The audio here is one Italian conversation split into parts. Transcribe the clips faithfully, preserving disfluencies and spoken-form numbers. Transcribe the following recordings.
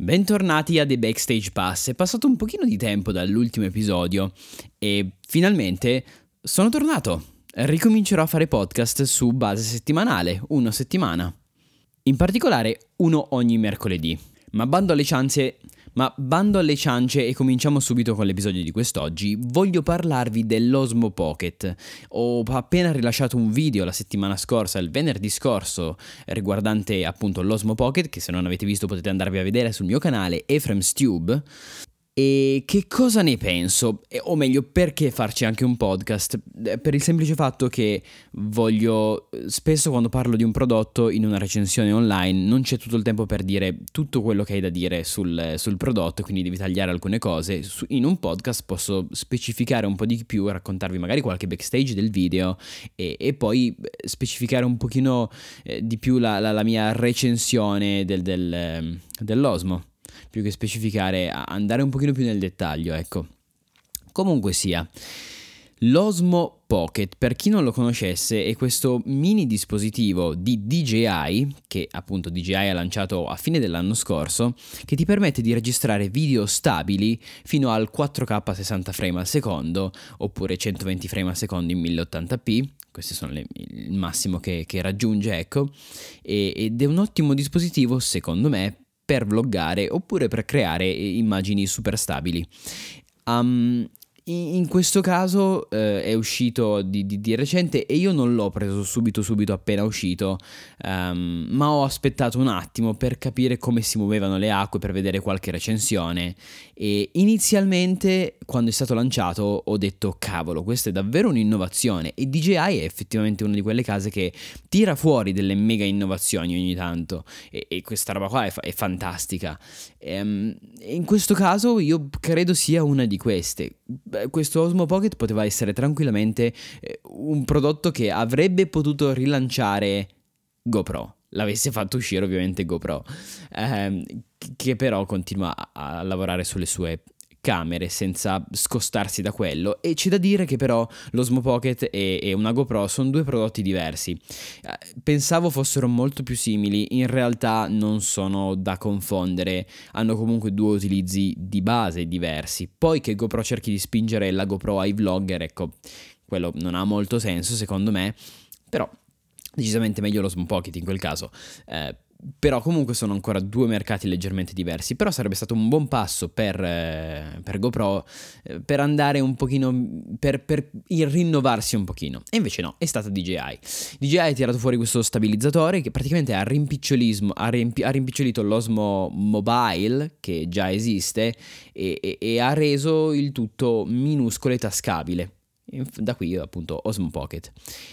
Bentornati a The Backstage Pass. È passato un pochino di tempo dall'ultimo episodio e finalmente sono tornato. Ricomincerò a fare podcast su base settimanale, uno a settimana. In particolare uno ogni mercoledì. Ma bando alle ciance, ma bando alle ciance e cominciamo subito con l'episodio di quest'oggi. Voglio parlarvi dell'Osmo Pocket. Ho appena rilasciato un video la settimana scorsa, il venerdì scorso, riguardante appunto l'Osmo Pocket, che se non avete visto potete andarvi a vedere sul mio canale Ephraim's Tube. E che cosa ne penso? O meglio, perché farci anche un podcast? Per il semplice fatto che voglio, spesso quando parlo di un prodotto in una recensione online non c'è tutto il tempo per dire tutto quello che hai da dire sul, sul prodotto, quindi devi tagliare alcune cose. In un podcast posso specificare un po' di più, raccontarvi magari qualche backstage del video e, e poi specificare un pochino di più la, la, la mia recensione del, del, dell'Osmo. Più che specificare, andare un pochino più nel dettaglio, ecco. Comunque sia, l'Osmo Pocket, per chi non lo conoscesse, è questo mini dispositivo di D J I, che appunto D J I ha lanciato a fine dell'anno scorso, che ti permette di registrare video stabili fino al quattro K sessanta frame al secondo, oppure centoventi frame al secondo in mille ottanta p. Questo sono le, il massimo che, che raggiunge, ecco. E, ed è un ottimo dispositivo, secondo me, per vloggare oppure per creare immagini super stabili. Um, in questo caso eh, è uscito di, di, di recente e io non l'ho preso subito subito appena uscito, um, ma ho aspettato un attimo per capire come si muovevano le acque, per vedere qualche recensione. E inizialmente, quando è stato lanciato, ho detto cavolo, questa è davvero un'innovazione, e D J I è effettivamente una di quelle case che tira fuori delle mega innovazioni ogni tanto, e, e questa roba qua è, fa- è fantastica. Ehm, in questo caso io credo sia una di queste. Questo Osmo Pocket poteva essere tranquillamente un prodotto che avrebbe potuto rilanciare GoPro, l'avesse fatto uscire ovviamente GoPro, ehm, che però continua a, a lavorare sulle sue camere senza scostarsi da quello. E c'è da dire che però l'Osmo Pocket e, e una GoPro sono due prodotti diversi. Pensavo fossero molto più simili, in realtà non sono da confondere, hanno comunque due utilizzi di base diversi. Poi che GoPro cerchi di spingere la GoPro ai vlogger, ecco, quello non ha molto senso secondo me, però decisamente meglio l'Osmo Pocket in quel caso. Eh, Però comunque sono ancora due mercati leggermente diversi. Però sarebbe stato un buon passo per, eh, per GoPro, eh, per andare un pochino, per, per rinnovarsi un pochino. E invece no, è stata D J I. D J I ha tirato fuori questo stabilizzatore che praticamente ha, ha, rimpi- ha rimpicciolito l'Osmo Mobile, che già esiste, e, e, e ha reso il tutto minuscolo e tascabile. E da qui appunto Osmo Pocket.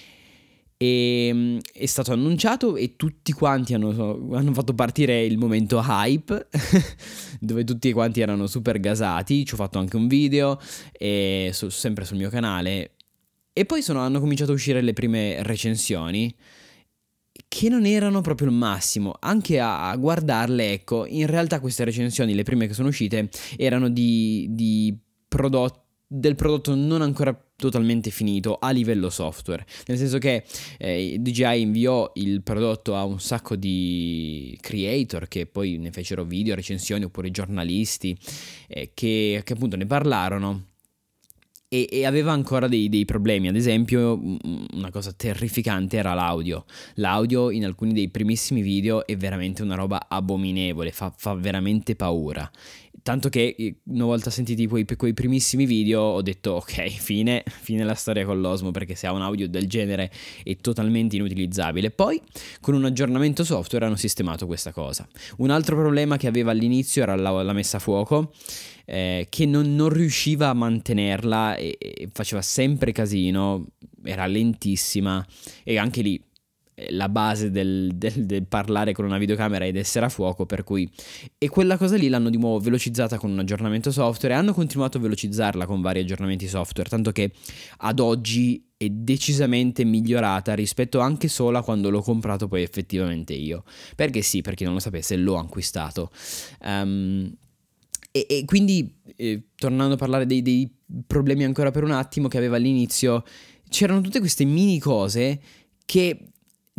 E è stato annunciato e tutti quanti hanno, hanno fatto partire il momento hype dove tutti quanti erano super gasati. Ci ho fatto anche un video e su, sempre sul mio canale, e poi sono, hanno cominciato a uscire le prime recensioni che non erano proprio il massimo. Anche a, a guardarle, ecco, in realtà queste recensioni, le prime che sono uscite, erano di, di prodotti del prodotto non ancora totalmente finito a livello software, nel senso che eh, D J I inviò il prodotto a un sacco di creator che poi ne fecero video, recensioni, oppure giornalisti eh, che, che appunto ne parlarono. E, e aveva ancora dei, dei problemi. Ad esempio, una cosa terrificante era l'audio. L'audio in alcuni dei primissimi video è veramente una roba abominevole, fa, fa veramente paura. Tanto che una volta sentiti quei, quei primissimi video ho detto ok, fine, fine la storia con l'Osmo, perché se ha un audio del genere è totalmente inutilizzabile. Poi con un aggiornamento software hanno sistemato questa cosa. Un altro problema che aveva all'inizio era la, la messa a fuoco, eh, che non, non riusciva a mantenerla e, e faceva sempre casino, era lentissima, e anche lì la base del, del, del parlare con una videocamera ed essere a fuoco, per cui, e quella cosa lì l'hanno di nuovo velocizzata con un aggiornamento software, e hanno continuato a velocizzarla con vari aggiornamenti software, tanto che ad oggi è decisamente migliorata rispetto anche solo a quando l'ho comprato poi effettivamente io, perché sì, per chi non lo sapesse, l'ho acquistato. um, e, e quindi eh, tornando a parlare dei, dei problemi ancora per un attimo che aveva all'inizio, c'erano tutte queste mini cose che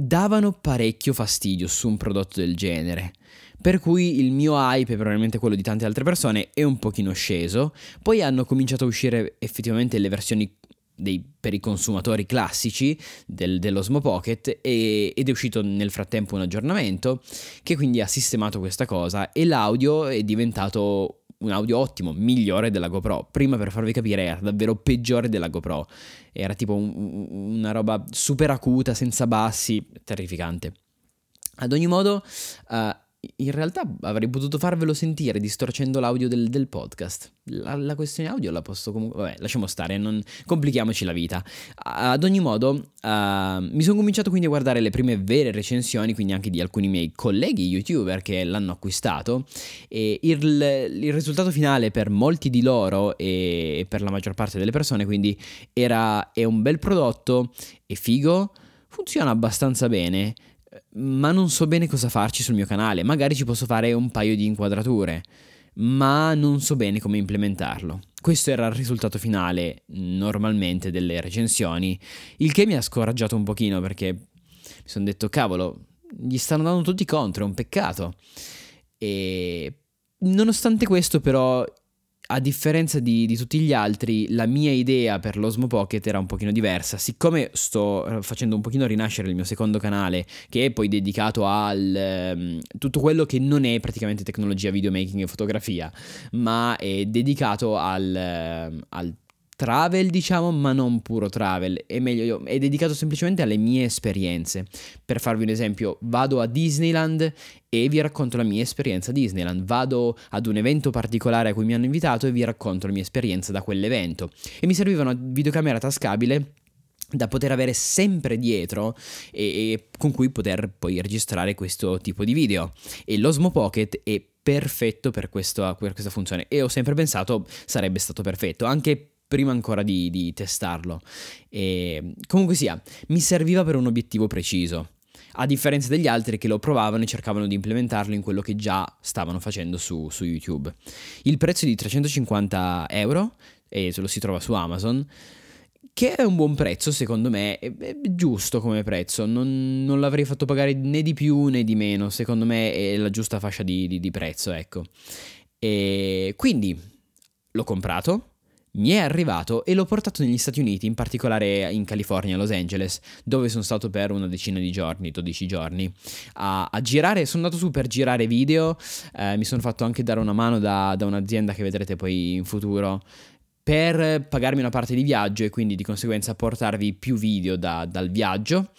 davano parecchio fastidio su un prodotto del genere. Per cui il mio hype, e probabilmente quello di tante altre persone, è un pochino sceso. Poi hanno cominciato a uscire effettivamente le versioni dei, per i consumatori classici del, dell'Osmo Pocket e, ed è uscito nel frattempo un aggiornamento che quindi ha sistemato questa cosa e l'audio è diventato un audio ottimo, migliore della GoPro. Prima, per farvi capire, era davvero peggiore della GoPro. Era tipo un, una roba super acuta, senza bassi, terrificante. Ad ogni modo, uh, in realtà avrei potuto farvelo sentire distorcendo l'audio del, del podcast. La, la questione audio la posso comunque... Vabbè, lasciamo stare, non complichiamoci la vita. Ad ogni modo, uh, mi sono cominciato quindi a guardare le prime vere recensioni, quindi anche di alcuni miei colleghi youtuber che l'hanno acquistato, e il, il risultato finale per molti di loro e per la maggior parte delle persone quindi era è un bel prodotto, è figo, funziona abbastanza bene, ma non so bene cosa farci sul mio canale. Magari ci posso fare un paio di inquadrature, ma non so bene come implementarlo. Questo era il risultato finale normalmente delle recensioni, il che mi ha scoraggiato un pochino, perché mi sono detto cavolo, gli stanno dando tutti contro, è un peccato. E nonostante questo, però, a differenza di, di tutti gli altri, la mia idea per l'Osmo Pocket era un pochino diversa. Siccome sto facendo un pochino rinascere il mio secondo canale, che è poi dedicato al um, tutto quello che non è praticamente tecnologia, videomaking e fotografia, ma è dedicato al, uh, al travel, diciamo, ma non puro travel, è meglio, è dedicato semplicemente alle mie esperienze. Per farvi un esempio, vado a Disneyland e vi racconto la mia esperienza a Disneyland, vado ad un evento particolare a cui mi hanno invitato e vi racconto la mia esperienza da quell'evento, e mi serviva una videocamera tascabile da poter avere sempre dietro e, e con cui poter poi registrare questo tipo di video, e l'Osmo Pocket è perfetto per, questo, per questa funzione, e ho sempre pensato sarebbe stato perfetto anche prima ancora di, di testarlo. E comunque sia, mi serviva per un obiettivo preciso, a differenza degli altri che lo provavano e cercavano di implementarlo in quello che già stavano facendo su, su YouTube. Il prezzo è di trecentocinquanta euro e se lo si trova su Amazon, che è un buon prezzo secondo me, è, è giusto come prezzo, non, non l'avrei fatto pagare né di più né di meno, secondo me è la giusta fascia di, di, di prezzo, ecco. E quindi l'ho comprato, mi è arrivato e l'ho portato negli Stati Uniti, in particolare in California, Los Angeles, dove sono stato per una decina di giorni, dodici giorni, a, a girare. Sono andato su per girare video, eh, mi sono fatto anche dare una mano da, da un'azienda che vedrete poi in futuro, per pagarmi una parte di viaggio e quindi di conseguenza portarvi più video da, dal viaggio.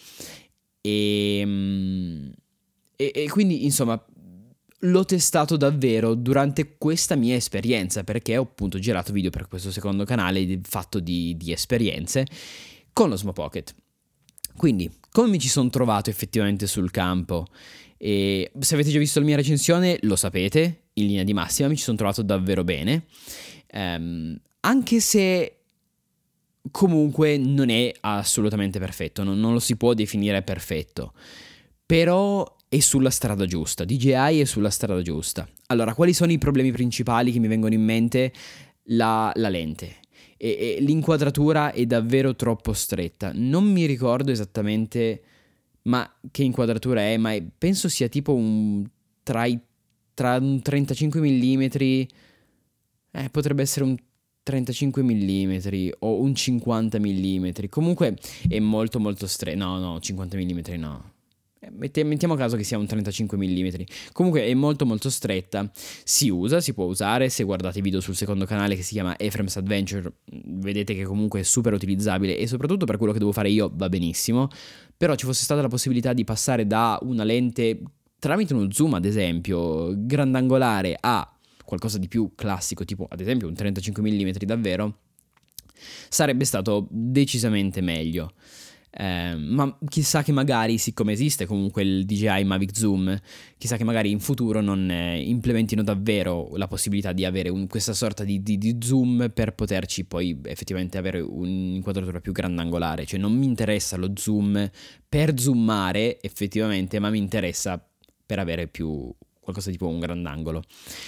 E, e, e quindi insomma l'ho testato davvero durante questa mia esperienza, perché ho appunto girato video per questo secondo canale fatto di, di esperienze con l'Osmo Pocket. Quindi, come mi ci sono trovato effettivamente sul campo? E se avete già visto la mia recensione lo sapete, in linea di massima mi ci sono trovato davvero bene, um, anche se comunque non è assolutamente perfetto, non, non lo si può definire perfetto, però è sulla strada giusta, D J I è sulla strada giusta. Allora, quali sono i problemi principali che mi vengono in mente? La, la lente. E, e l'inquadratura è davvero troppo stretta. Non mi ricordo esattamente ma che inquadratura è, ma è, penso sia tipo un tra, i, tra un trentacinque millimetri, eh, potrebbe essere un trentacinque millimetri o un cinquanta millimetri. Comunque è molto molto stretta. No, no, cinquanta millimetri no. Mettiamo caso che sia un trentacinque millimetri. Comunque è molto molto stretta. Si usa, si può usare. Se guardate i video sul secondo canale che si chiama Ephrem's Adventure, vedete che comunque è super utilizzabile e soprattutto per quello che devo fare io va benissimo. Però ci fosse stata la possibilità di passare da una lente tramite uno zoom, ad esempio grandangolare, a qualcosa di più classico, tipo ad esempio un trentacinque millimetri davvero, sarebbe stato decisamente meglio. Eh, ma chissà che magari, siccome esiste comunque il D J I Mavic Zoom, chissà che magari in futuro non eh, implementino davvero la possibilità di avere un, questa sorta di, di, di zoom per poterci poi effettivamente avere un'inquadratura più grandangolare. Cioè non mi interessa lo zoom per zoomare effettivamente, ma mi interessa per avere più qualcosa tipo un grandangolo.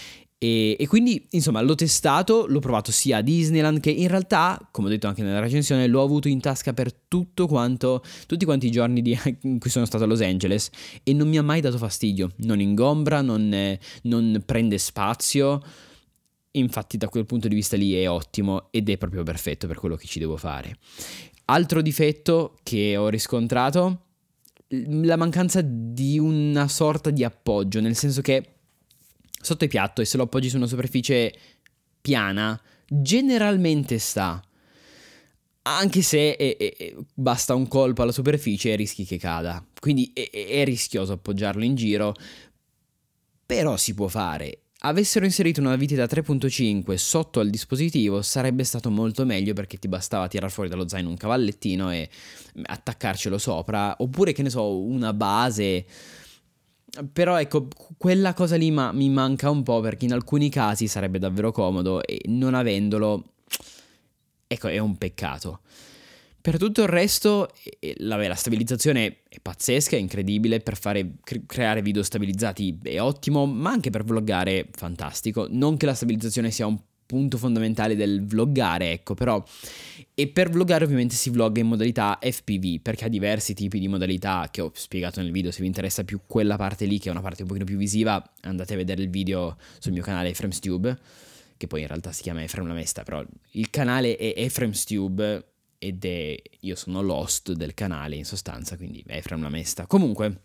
E, e quindi insomma l'ho testato, l'ho provato sia a Disneyland che in realtà, come ho detto anche nella recensione, l'ho avuto in tasca per tutto quanto, tutti quanti i giorni di, in cui sono stato a Los Angeles e non mi ha mai dato fastidio, non ingombra, non, eh, non prende spazio. Infatti da quel punto di vista lì è ottimo ed è proprio perfetto per quello che ci devo fare. Altro difetto che ho riscontrato, la mancanza di una sorta di appoggio, nel senso che sotto il piatto e se lo appoggi su una superficie piana, generalmente sta. Anche se è, è, è, basta un colpo alla superficie e rischi che cada. Quindi è, è rischioso appoggiarlo in giro, però si può fare. Avessero inserito una vite da tre punto cinque sotto al dispositivo sarebbe stato molto meglio, perché ti bastava tirar fuori dallo zaino un cavallettino e attaccarcelo sopra, oppure che ne so, una base. Però ecco, quella cosa lì ma- mi manca un po', perché in alcuni casi sarebbe davvero comodo e non avendolo, ecco, è un peccato. Per tutto il resto, eh, la, la stabilizzazione è pazzesca, è incredibile, per fare, cre- creare video stabilizzati è ottimo, ma anche per vloggare fantastico. Non che la stabilizzazione sia un punto fondamentale del vloggare, ecco, però... E per vloggare ovviamente si vlogga in modalità F P V, perché ha diversi tipi di modalità che ho spiegato nel video. Se vi interessa più quella parte lì, che è una parte un pochino più visiva, andate a vedere il video sul mio canale FramesTube, che poi in realtà si chiama Efrem Lamesta, però il canale è FramesTube ed è, io sono l'host del canale in sostanza, quindi Efrem Lamesta. Comunque,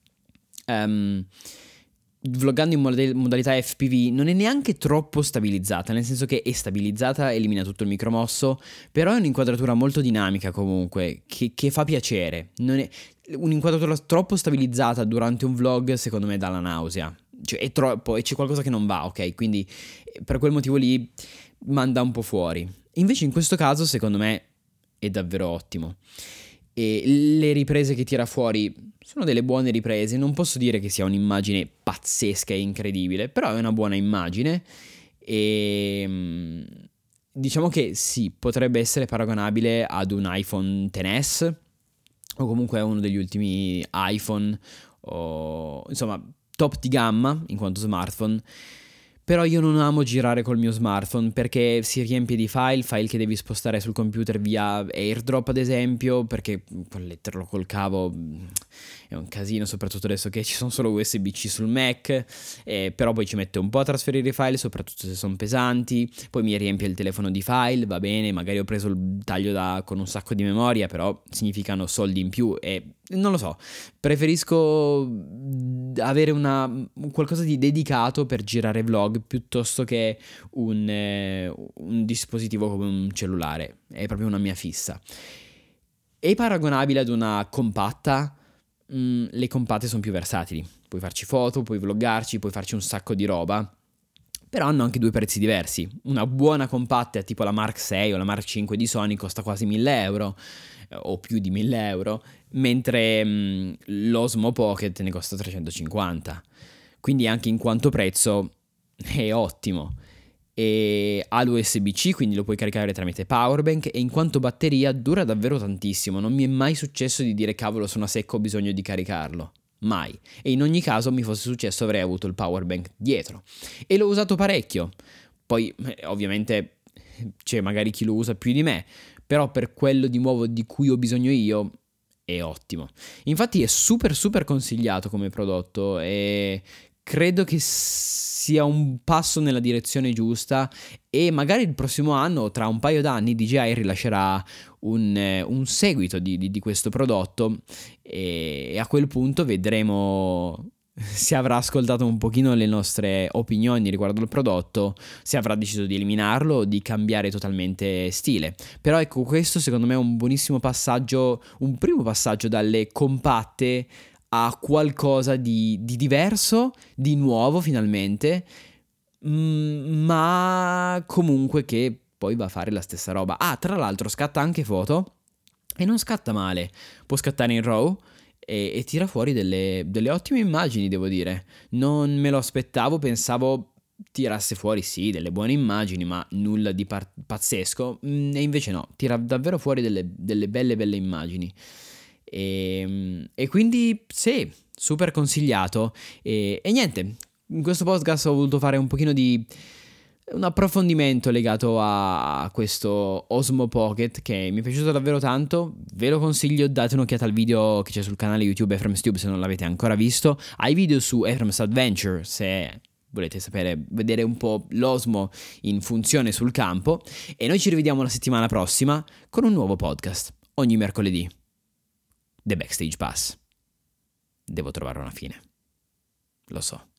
um, vloggando in mod- modalità F P V non è neanche troppo stabilizzata, nel senso che è stabilizzata, elimina tutto il micromosso, però è un'inquadratura molto dinamica comunque, che, che fa piacere. Non è, un'inquadratura troppo stabilizzata durante un vlog secondo me dà la nausea, cioè è troppo e c'è qualcosa che non va, ok? Quindi per quel motivo lì manda un po' fuori. Invece in questo caso secondo me è davvero ottimo. E le riprese che tira fuori sono delle buone riprese, non posso dire che sia un'immagine pazzesca e incredibile, però è una buona immagine e diciamo che sì, potrebbe essere paragonabile ad un iPhone X S o comunque a uno degli ultimi iPhone, o insomma top di gamma in quanto smartphone. Però io non amo girare col mio smartphone perché si riempie di file, file che devi spostare sul computer via AirDrop ad esempio, perché colletterlo col cavo è un casino, soprattutto adesso che ci sono solo U S B C sul Mac, eh, però poi ci mette un po' a trasferire i file, soprattutto se sono pesanti, poi mi riempie il telefono di file, va bene, magari ho preso il taglio da, con un sacco di memoria, però significano soldi in più e non lo so, preferisco avere una, qualcosa di dedicato per girare vlog piuttosto che un, eh, un dispositivo come un cellulare, è proprio una mia fissa. È paragonabile ad una compatta? Mm, le compatte sono più versatili, puoi farci foto, puoi vloggarci, puoi farci un sacco di roba, però hanno anche due prezzi diversi. Una buona compatta tipo la Mark sei o la Mark cinque di Sony costa quasi mille euro o più di mille euro, mentre mh, l'Osmo Pocket ne costa trecentocinquanta, quindi anche in quanto prezzo è ottimo. E ha l'U S B C, quindi lo puoi caricare tramite powerbank, e in quanto batteria dura davvero tantissimo. Non mi è mai successo di dire cavolo sono secco, ho bisogno di caricarlo, mai. E in ogni caso mi fosse successo avrei avuto il powerbank dietro e l'ho usato parecchio. Poi eh, ovviamente c'è magari chi lo usa più di me, però per quello di nuovo di cui ho bisogno io è ottimo. Infatti è super super consigliato come prodotto e credo che sia un passo nella direzione giusta, e magari il prossimo anno, tra un paio d'anni, D J I rilascerà un, eh, un seguito di, di, di questo prodotto e a quel punto vedremo se avrà ascoltato un pochino le nostre opinioni riguardo al prodotto, se avrà deciso di eliminarlo o di cambiare totalmente stile. Però ecco, questo secondo me è un buonissimo passaggio, un primo passaggio dalle compatte a qualcosa di, di diverso, di nuovo finalmente, mm, ma comunque che poi va a fare la stessa roba. Ah, tra l'altro scatta anche foto e non scatta male, può scattare in RAW e, e tira fuori delle, delle ottime immagini, devo dire. Non me lo aspettavo, pensavo tirasse fuori sì delle buone immagini, ma nulla di par- pazzesco, e invece no, tira davvero fuori delle, delle belle belle immagini. E, e quindi sì, super consigliato. E, e niente, in questo podcast ho voluto fare un pochino di un approfondimento legato a questo Osmo Pocket che mi è piaciuto davvero tanto. Ve lo consiglio, date un'occhiata al video che c'è sul canale YouTube Efrem's Tube se non l'avete ancora visto, ai video su Efrem's Adventure se volete sapere, vedere un po' l'Osmo in funzione sul campo, e noi ci rivediamo la settimana prossima con un nuovo podcast ogni mercoledì. The Backstage Pass. Devo trovare una fine, lo so.